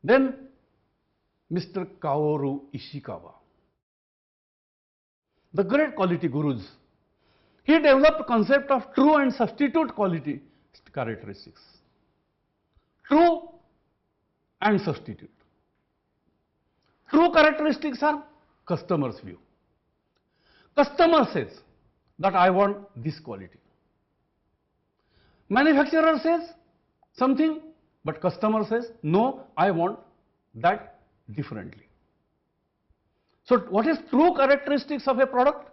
Then Mr. Kaoru Ishikawa, the great quality gurus, he developed concept of true and substitute quality characteristics. True and substitute. True characteristics are customer's view. Customer says that I want this quality. Manufacturer says something, but customer says no, I want that differently. So what is true characteristics of a product?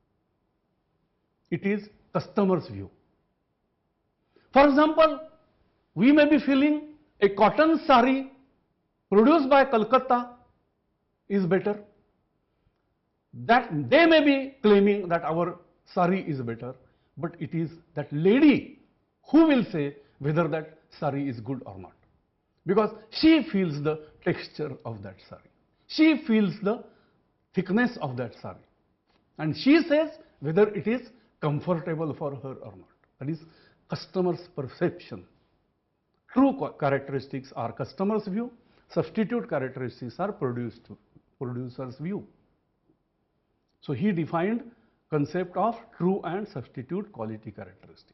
It is customer's view. For example, we may be feeling a cotton sari produced by Calcutta is better. That they may be claiming that our sari is better, but it is that lady who will say whether that sari is good or not. Because she feels the texture of that sari. She feels the thickness of that sari. And she says whether it is comfortable for her or not. That is customer's perception. True characteristics are customer's view. Substitute characteristics are producer's view. So he defined concept of true and substitute quality characteristics.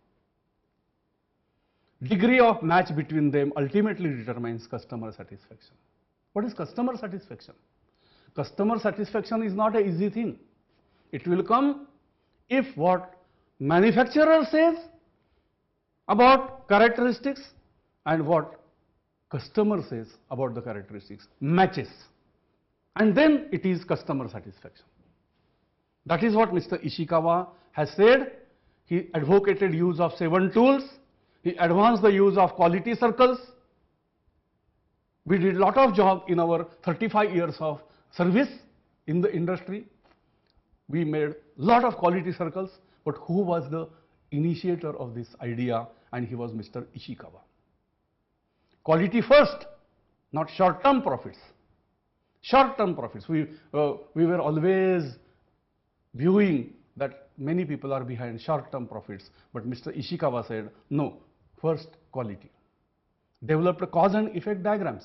Degree of match between them ultimately determines customer satisfaction. What is customer satisfaction? Customer satisfaction is not an easy thing. It will come if what manufacturer says about characteristics and what customer says about the characteristics matches, and then it is customer satisfaction. That is what Mr. Ishikawa has said. He advocated use of 7 tools. He advanced the use of quality circles. We did lot of job in our 35 years of service in the industry. We made lot of quality circles, but who was the initiator of this idea? And he was Mr. Ishikawa. Quality first, not short-term profits. Short-term profits. We were always viewing that many people are behind short-term profits, but Mr. Ishikawa said, no, first quality. Developed cause and effect diagrams.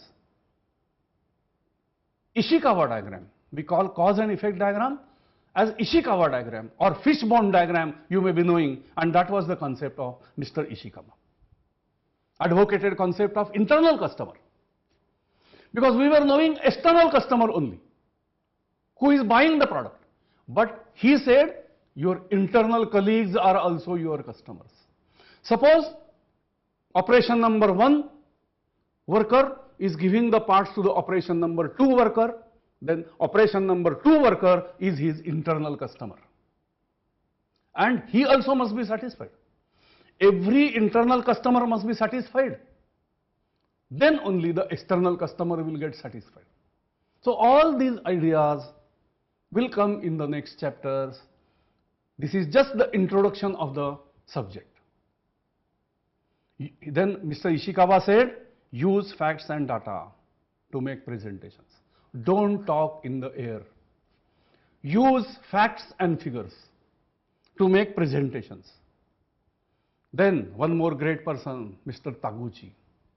Ishikawa diagram, we call cause and effect diagram as Ishikawa diagram or fishbone diagram, you may be knowing, and that was the concept of Mr. Ishikawa. Advocated concept of internal customer, because we were knowing external customer only, who is buying the product. But he said your internal colleagues are also your customers. Suppose operation number 1 worker is giving the parts to the operation number 2 worker, then operation number 2 worker is his internal customer. And he also must be satisfied. Every internal customer must be satisfied. Then only the external customer will get satisfied. So all these ideas will come in the next chapters. This is just the introduction of the subject. Then Mr. Ishikawa said, use facts and data to make presentations. Don't talk in the air. Use facts and figures to make presentations. Then one more great person, Mr. Taguchi.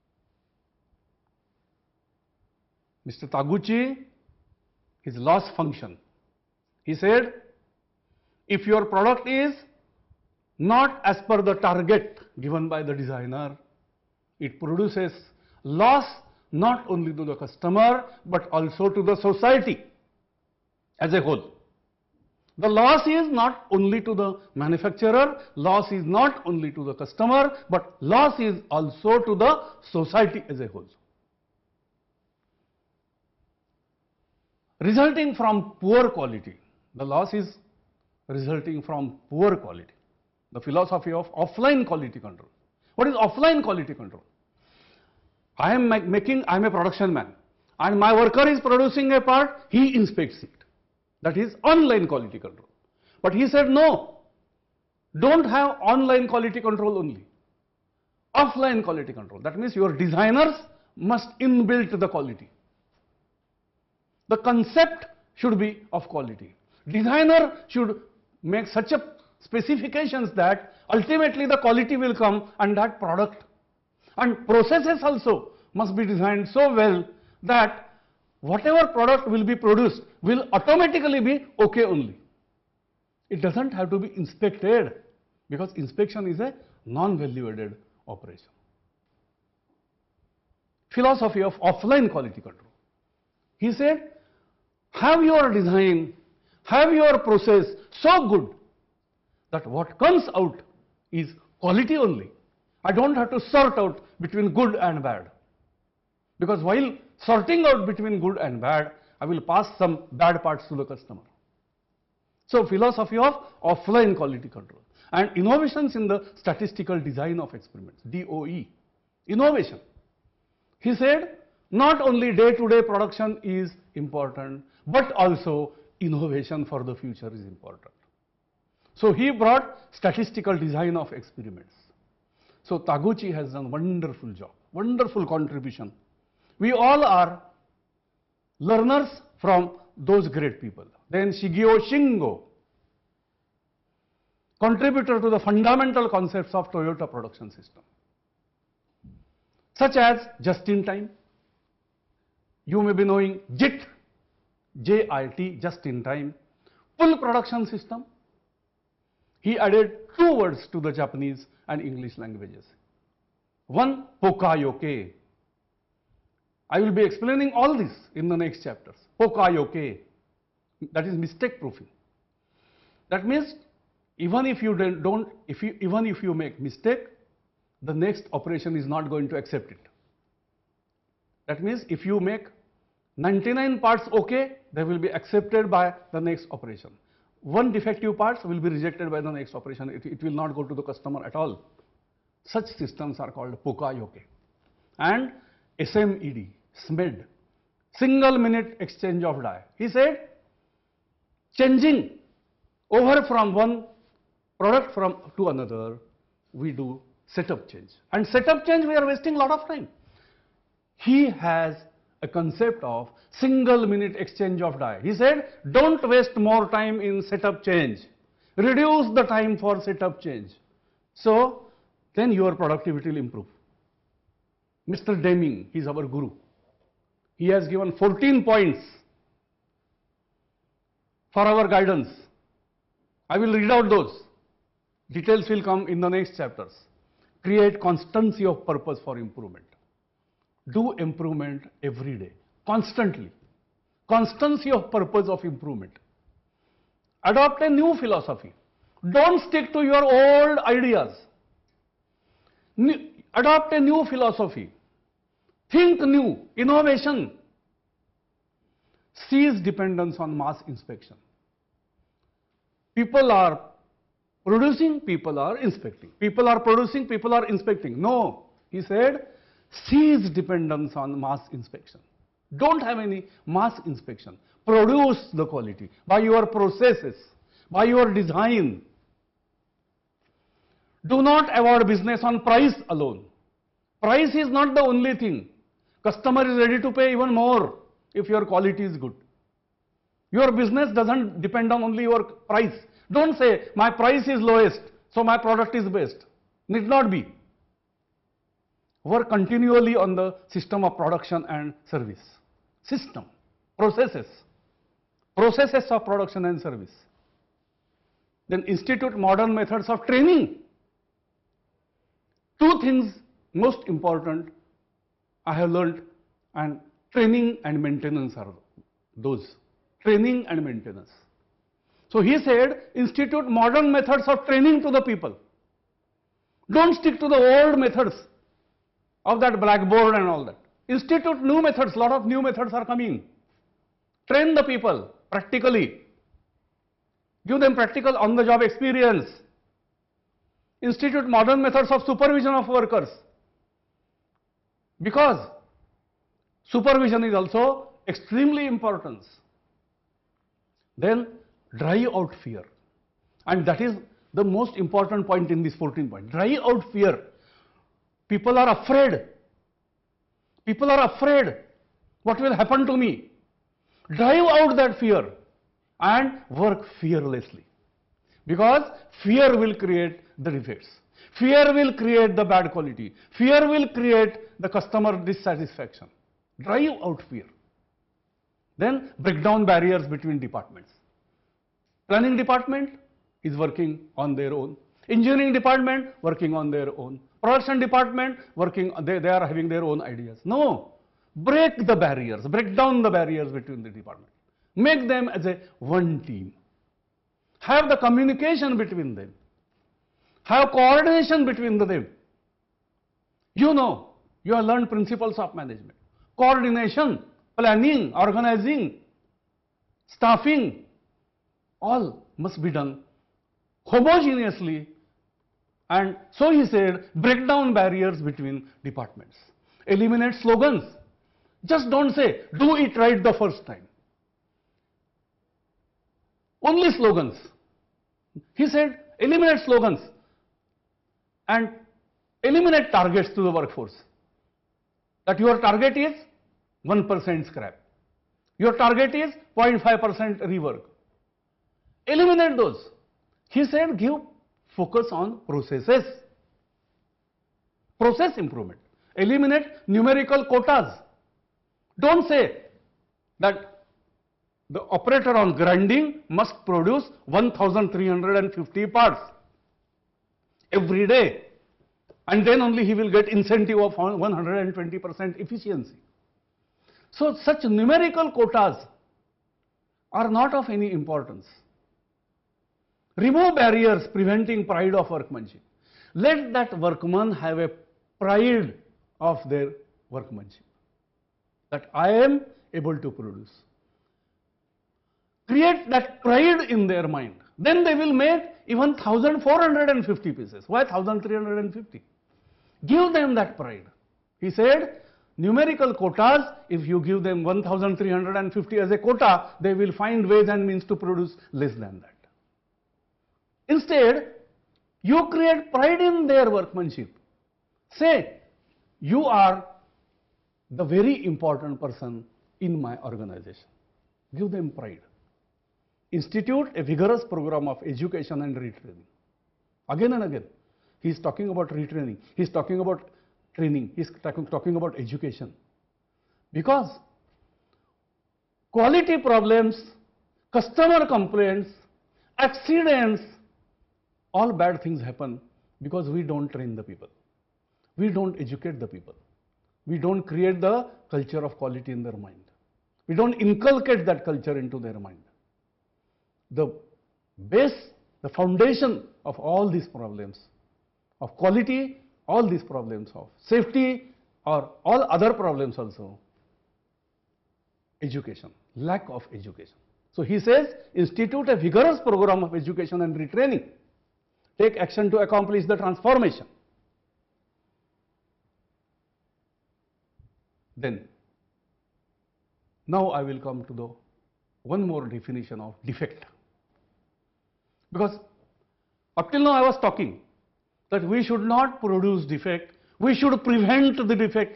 Mr. Taguchi, his loss function. He said, if your product is not as per the target given by the designer, it produces loss not only to the customer but also to the society as a whole. The loss is not only to the manufacturer, loss is not only to the customer, but loss is also to the society as a whole. Resulting from poor quality, the loss is resulting from poor quality. The philosophy of offline quality control. What is offline quality control? I am a production man, and my worker is producing a part, he inspects it. That is online quality control. But he said, no, don't have online quality control only. Offline quality control. That means your designers must inbuilt the quality. The concept should be of quality. Designer should make such a specifications that ultimately the quality will come and that product. And processes also, must be designed so well that whatever product will be produced will automatically be okay only. It doesn't have to be inspected, because inspection is a non-value added operation. Philosophy of offline quality control. He said, have your design, have your process so good that what comes out is quality only. I don't have to sort out between good and bad, because while sorting out between good and bad, I will pass some bad parts to the customer. So philosophy of offline quality control and innovations in the statistical design of experiments, DOE, innovation. He said, not only day-to-day production is important, but also innovation for the future is important. So he brought statistical design of experiments. So Taguchi has done wonderful job, wonderful contribution. We all are learners from those great people. Then Shigeo Shingo, contributor to the fundamental concepts of Toyota production system, such as just-in-time. You may be knowing JIT, J-I-T, just-in-time, full production system. He added 2 words to the Japanese and English languages. One, Pokayoke. I will be explaining all this in the next chapters. Pokayoke, that is mistake proofing. That means even if you even if you make mistake, the next operation is not going to accept it. That means if you make 99 parts okay, they will be accepted by the next operation. One defective parts will be rejected by the next operation. It will not go to the customer at all. Such systems are called Pokayoke. And SMED, SMED, single minute exchange of die. He said, changing over from one product to another, we do setup change. And setup change, we are wasting a lot of time. He has a concept of single minute exchange of die. He said, don't waste more time in setup change. Reduce the time for setup change. So then your productivity will improve. Mr. Deming, he is our guru. He has given 14 points for our guidance. I will read out those. Details will come in the next chapters. Create constancy of purpose for improvement. Do improvement every day, constantly. Constancy of purpose of improvement. Adopt a new philosophy. Don't stick to your old ideas. Adopt a new philosophy. Think new, innovation. Cease dependence on mass inspection. People are producing, people are inspecting. People are producing, people are inspecting. No, he said, cease dependence on mass inspection. Don't have any mass inspection. Produce the quality by your processes, by your design. Do not award business on price alone. Price is not the only thing. Customer is ready to pay even more if your quality is good. Your business doesn't depend on only your price. Don't say, my price is lowest, so my product is best. Need not be. Work continually on the system of production and service. System, processes of production and service. Then institute modern methods of training. 2 things most important I have learned, and training and maintenance are those. Training and maintenance. So he said, institute modern methods of training to the people. Don't stick to the old methods of that blackboard and all that. Institute new methods, lot of new methods are coming. Train the people practically. Give them practical on-the-job experience. Institute modern methods of supervision of workers. Because supervision is also extremely important. Then drive out fear. And that is the most important point in this 14 point. Drive out fear. People are afraid. People are afraid. What will happen to me? Drive out that fear and work fearlessly. Because fear will create the defects. Fear will create the bad quality. Fear will create the customer dissatisfaction. Drive out fear. Then break down barriers between departments. Planning department is working on their own. Engineering department working on their own. Production department working, they are having their own ideas. No. Break the barriers. Break down the barriers between the departments. Make them as a one team. Have the communication between them. Have coordination between them. You know, you have learned principles of management. Coordination, planning, organizing, staffing, all must be done homogeneously. And so he said, break down barriers between departments. Eliminate slogans. Just don't say, do it right the first time. Only slogans. He said, eliminate slogans and eliminate targets to the workforce. That your target is 1% scrap. Your target is 0.5% rework. Eliminate those. He said, give focus on processes. Process improvement. Eliminate numerical quotas. Don't say that the operator on grinding must produce 1,350 parts every day, and then only he will get incentive of 120% efficiency. So such numerical quotas are not of any importance. Remove barriers preventing pride of workmanship. Let that workman have a pride of their workmanship, that I am able to produce. Create that pride in their mind. Then they will make even 1,450 pieces. Why 1,350? Give them that pride. He said, numerical quotas, if you give them 1,350 as a quota, they will find ways and means to produce less than that. Instead, you create pride in their workmanship. Say, you are the very important person in my organization. Give them pride. Institute a vigorous program of education and retraining. Again and again, he is talking about retraining. He is talking about training. He is talking about education. Because quality problems, customer complaints, accidents, all bad things happen because we don't train the people. We don't educate the people. We don't create the culture of quality in their mind. We don't inculcate that culture into their mind. The base, the foundation of all these problems of quality, all these problems of safety, or all other problems also, education, lack of education. So he says, institute a vigorous program of education and retraining. Take action to accomplish the transformation. Then, now I will come to the one more definition of defect. Because up till now I was talking that we should not produce defect, we should prevent the defect.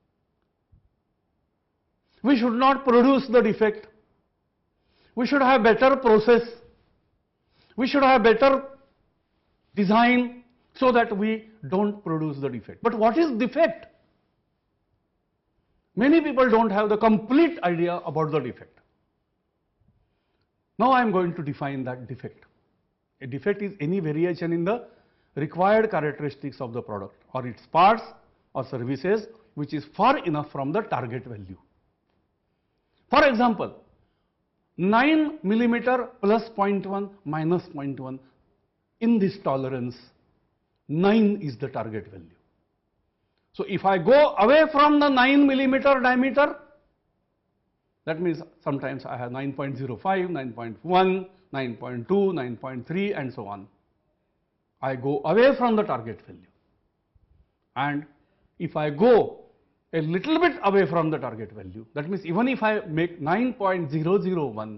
We should not produce the defect. We should have better process. We should have better design so that we don't produce the defect. But what is defect? Many people don't have the complete idea about the defect. Now I am going to define that defect. A defect is any variation in the required characteristics of the product or its parts or services which is far enough from the target value. For example, 9 mm plus 0.1 minus 0.1, in this tolerance, 9 is the target value. So if I go away from the 9 mm diameter, that means sometimes I have 9.05, 9.1, 9.2, 9.3 and so on. I go away from the target value. And if I go a little bit away from the target value, that means even if I make 9.001,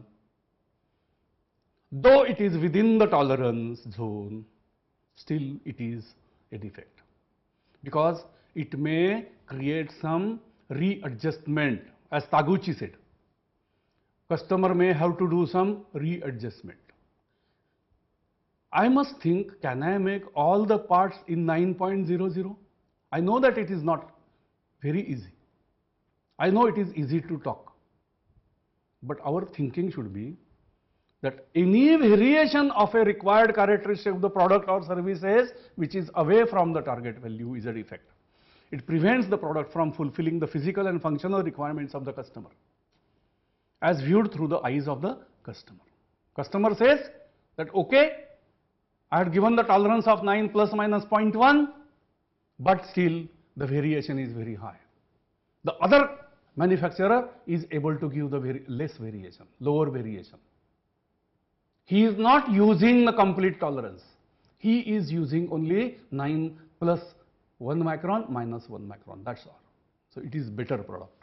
though it is within the tolerance zone, still it is a defect. Because it may create some readjustment, as Taguchi said. Customer may have to do some readjustment. I must think, can I make all the parts in 9.00? I know that it is not very easy. I know it is easy to talk. But our thinking should be that any variation of a required characteristic of the product or services which is away from the target value is a defect. It prevents the product from fulfilling the physical and functional requirements of the customer as viewed through the eyes of the customer. Customer says that, okay, I had given the tolerance of 9 plus minus 0.1, but still the variation is very high. The other manufacturer is able to give the less variation, lower variation. He is not using the complete tolerance. He is using only 9 plus 1 micron minus 1 micron, that's all. So it is better product.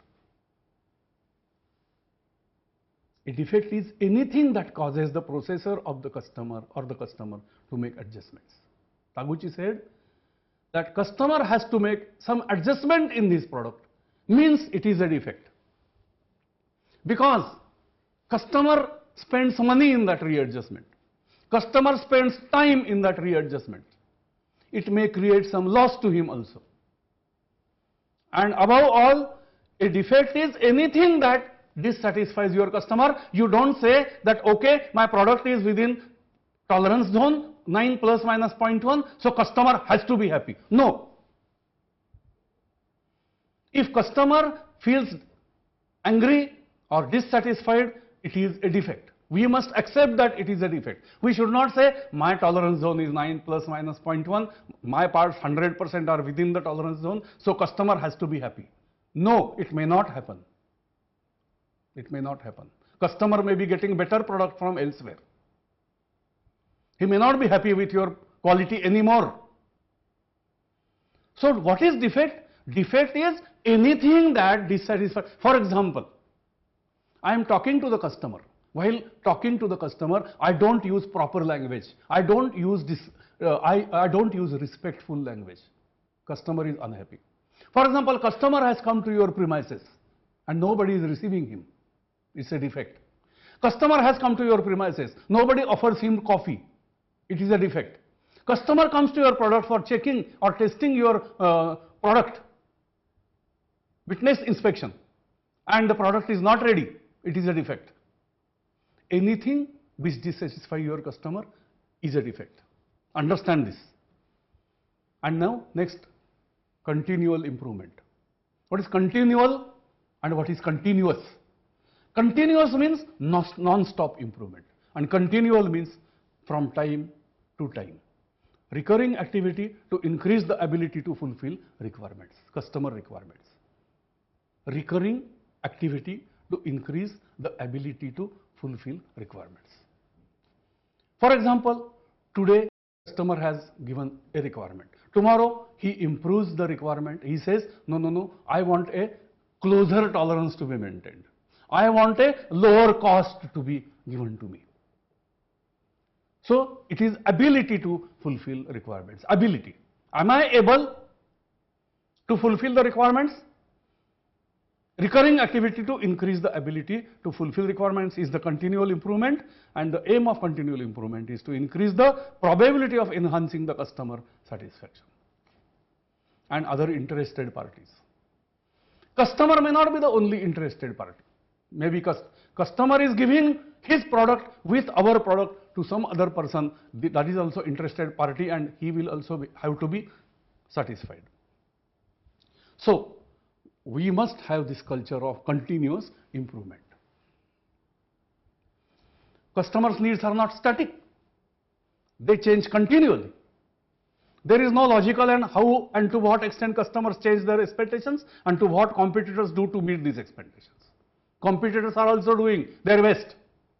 A defect is anything that causes the processor of the customer or the customer to make adjustments. Taguchi said that customer has to make some adjustment in this product, means it is a defect. Because customer spends money in that readjustment. Customer spends time in that readjustment. It may create some loss to him also. And above all, a defect is anything that dissatisfies your customer. You don't say that, okay, my product is within tolerance zone, 9 plus minus 0.1, so customer has to be happy. No. If customer feels angry or dissatisfied, it is a defect. We must accept that it is a defect. We should not say, my tolerance zone is 9 plus minus 0.1, my parts 100% are within the tolerance zone, so customer has to be happy. No, it may not happen. It may not happen. Customer may be getting better product from elsewhere. He may not be happy with your quality anymore. So what is defect? Defect is anything that dissatisfies. For example, I am talking to the customer. While talking to the customer, I don't use proper language. I don't use I don't use respectful language. Customer is unhappy. For example, customer has come to your premises and nobody is receiving him. It's a defect. Customer has come to your premises. Nobody offers him coffee. It is a defect. Customer comes to your product for checking or testing your product. Witness inspection. And the product is not ready. It is a defect. Anything which dissatisfies your customer is a defect. Understand this. And now next, continual improvement. What is continual and what is continuous? Continuous means non-stop improvement and continual means from time to time. Recurring activity to increase the ability to fulfill requirements, customer requirements. Recurring activity to increase the ability to fulfill requirements. For example, today customer has given a requirement. Tomorrow he improves the requirement. He says, no, I want a closer tolerance to be maintained. I want a lower cost to be given to me. So it is ability to fulfill requirements. Ability. Am I able to fulfill the requirements? Recurring activity to increase the ability to fulfill requirements is the continual improvement, and the aim of continual improvement is to increase the probability of enhancing the customer satisfaction and other interested parties. Customer may not be the only interested party. Maybe customer is giving his product with our product to some other person, that is also interested party, and he will also have to be satisfied. So we must have this culture of continuous improvement. Customers' needs are not static. They change continually. There is no logical and how and to what extent customers change their expectations and to what competitors do to meet these expectations. Competitors are also doing their best.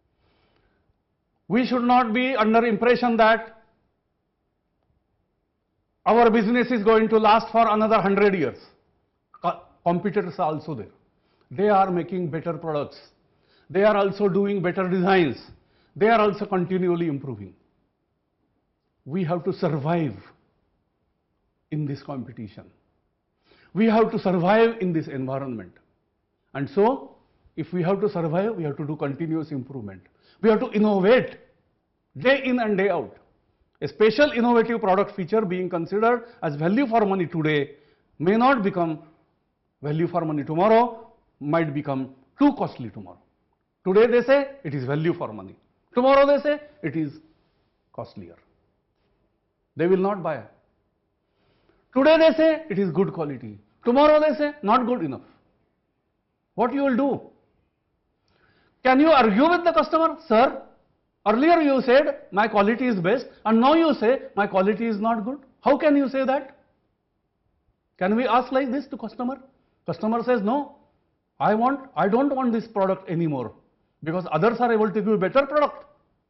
We should not be under impression that our business is going to last for another 100 years. Competitors are also there. They are making better products. They are also doing better designs. They are also continually improving. We have to survive in this competition. We have to survive in this environment. And so, if we have to survive, we have to do continuous improvement. We have to innovate day in and day out. A special innovative product feature being considered as value for money today may not become value for money tomorrow, might become too costly tomorrow. Today they say it is value for money. Tomorrow they say it is costlier. They will not buy. Today they say it is good quality. Tomorrow they say not good enough. What you will do? Can you argue with the customer? Sir, earlier you said my quality is best and now you say my quality is not good. How can you say that? Can we ask like this to customer? Customer says no, I don't want this product anymore because others are able to give better product.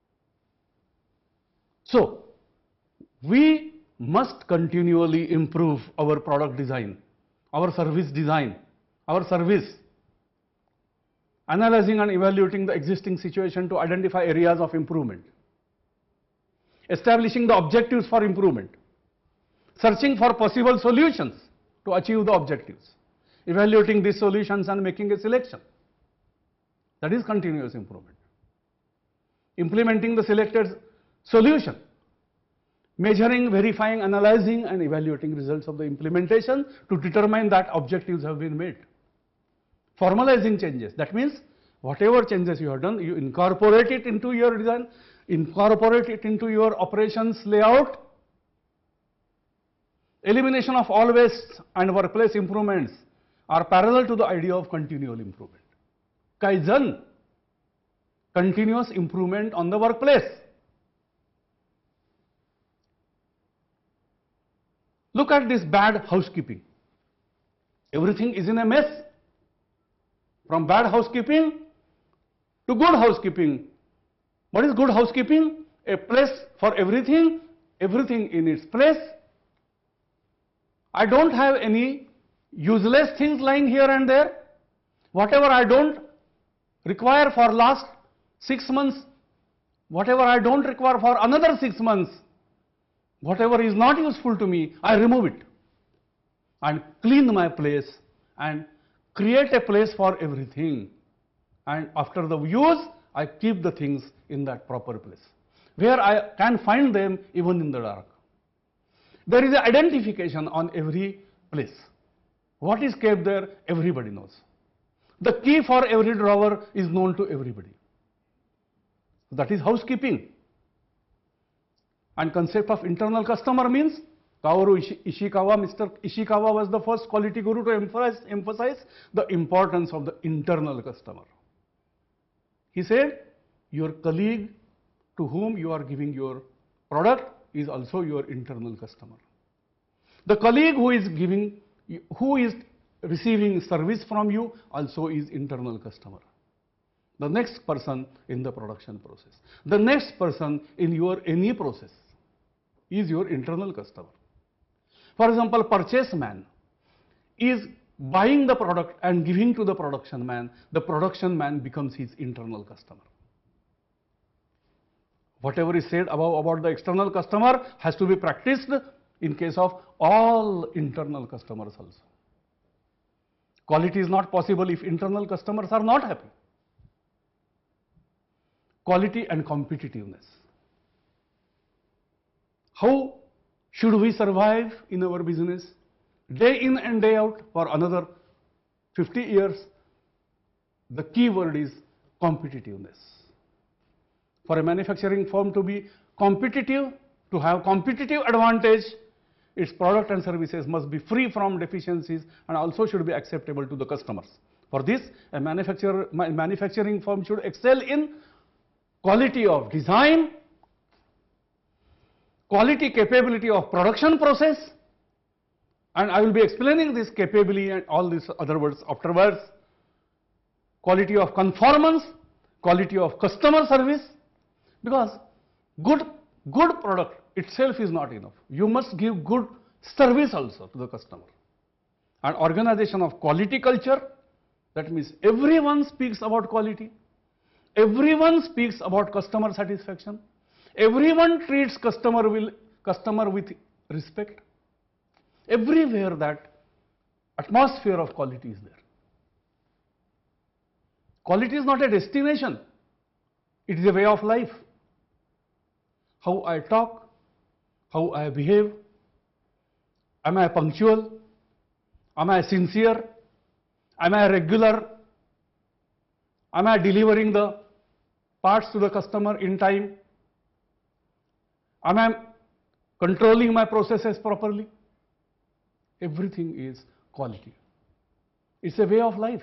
So, we must continually improve our product design, our service design, our service, analyzing and evaluating the existing situation to identify areas of improvement, establishing the objectives for improvement, searching for possible solutions to achieve the objectives, evaluating these solutions and making a selection. That is continuous improvement. Implementing the selected solution, measuring, verifying, analyzing and evaluating results of the implementation to determine that objectives have been met. Formalizing changes, that means whatever changes you have done, you incorporate it into your design, incorporate it into your operations layout. Elimination of all waste and workplace improvements are parallel to the idea of continual improvement. Kaizen, continuous improvement on the workplace. Look at this bad housekeeping. Everything is in a mess. From bad housekeeping to good housekeeping. What is good housekeeping? A place for everything, everything in its place. I don't have any useless things lying here and there. Whatever I don't require for last 6 months, whatever I don't require for another 6 months, whatever is not useful to me, I remove it and clean my place and create a place for everything. And after the use, I keep the things in that proper place, where I can find them even in the dark. There is an identification on every place. What is kept there, everybody knows. The key for every drawer is known to everybody. That is housekeeping. And concept of internal customer means Kaoru Ishikawa, Mr. Ishikawa was the first quality guru to emphasize the importance of the internal customer. He said, your colleague to whom you are giving your product is also your internal customer. The colleague who is receiving service from you also is internal customer. The next person in the production process, the next person in your any process is your internal customer. For example, purchase man is buying the product and giving to the production man becomes his internal customer. Whatever is said about the external customer has to be practiced in case of all internal customers also. Quality is not possible if internal customers are not happy. Quality and competitiveness. How should we survive in our business day in and day out for another 50 years? The key word is competitiveness. For a manufacturing firm to be competitive, to have competitive advantage, its product and services must be free from deficiencies and also should be acceptable to the customers. For this, a manufacturing firm should excel in quality of design, quality capability of production process, and I will be explaining this capability and all these other words afterwards. Quality of conformance, quality of customer service, because good product itself is not enough. You must give good service also to the customer. And organization of quality culture, that means everyone speaks about quality, everyone speaks about customer satisfaction, everyone treats customer with respect. Everywhere that atmosphere of quality is there. Quality is not a destination, it is a way of life. How I talk, how I behave. Am I punctual? Am I sincere? Am I regular? Am I delivering the parts to the customer in time? Am I controlling my processes properly? Everything is quality. It's a way of life.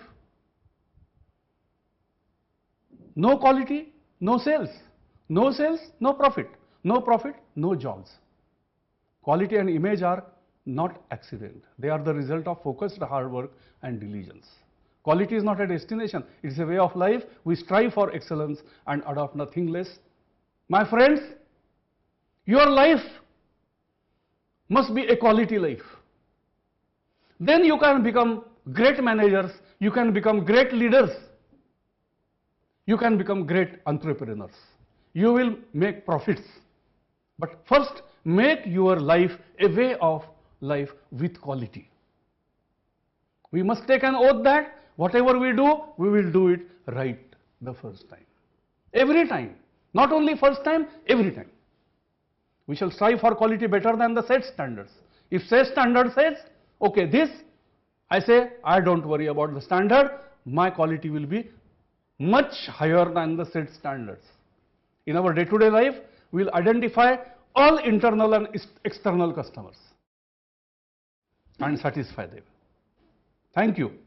No quality, no sales. No sales, no profit. No profit, no jobs. Quality and image are not accident. They are the result of focused hard work and diligence. Quality is not a destination. It's a way of life. We strive for excellence and adopt nothing less. My friends, your life must be a quality life. Then you can become great managers. You can become great leaders. You can become great entrepreneurs. You will make profits. But first, make your life a way of life with quality. We must take an oath that whatever we do, we will do it right the first time. Every time. Not only first time, every time. We shall strive for quality better than the set standards. If set standard says, okay, this, I say, I don't worry about the standard, my quality will be much higher than the set standards. In our day-to-day life, we will identify all internal and external customers and satisfy them. Thank you.